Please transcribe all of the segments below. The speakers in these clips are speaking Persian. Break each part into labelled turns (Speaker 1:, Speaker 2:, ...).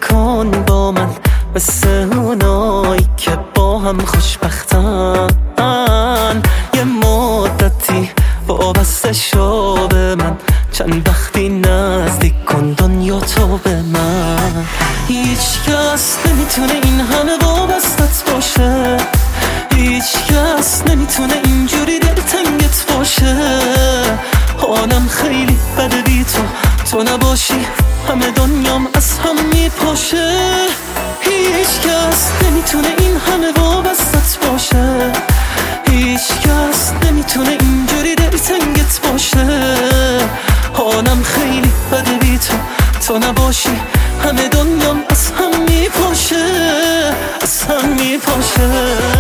Speaker 1: نکن با من مثل اونایی که با هم خوشبختن. یه مدتی وابسته شو به من، چند وقتی نزدیک کن دنیا تو به من. هیچ کس نمیتونه این همه وابستت باشه، هیچ کس نمیتونه اینجوری دلتنگت باشه. حالم خیلی بده بی تو نباشی، همه دنیام از هم میپاشه. هیچ کس نمیتونه این همه وابستت باشه، هیچ کس نمیتونه اینجوری دلتنگت باشه. حالم خیلی بده بی تو نباشی، همه دنیام از هم میپاشه، از هم میپاشه.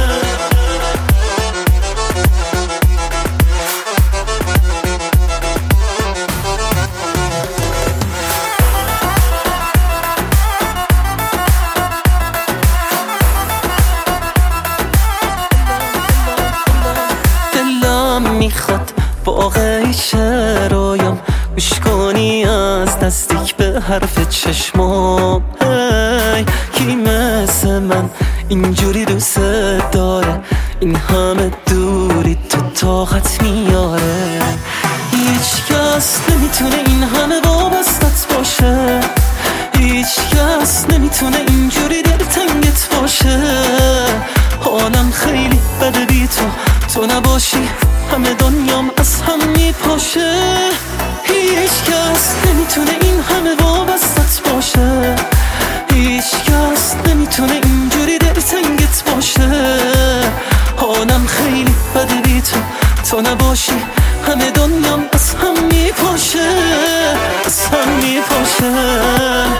Speaker 1: میخواد واقعی شه رویام، گوش کنی از نزدیک به حرف چشمام. کی مثل من اینجوری دوست داره، این همه دوری تو طاقت میاره. هیچ کس نمیتونه این همه وابستت باشه، هیچ کس نمیتونه اینجوری دلتنگت باشه. حالم خیلی بده بی تو نباشی، همه دنیام از هم میپاشه. هیچ کس نمیتونه این همه وابستت باشه، هیچ کس نمیتونه اینجوری دلتنگت باشه. حالم خیلی بده بی تو نباشی، همه دنیام از هم میپاشه، از هم میپاشه.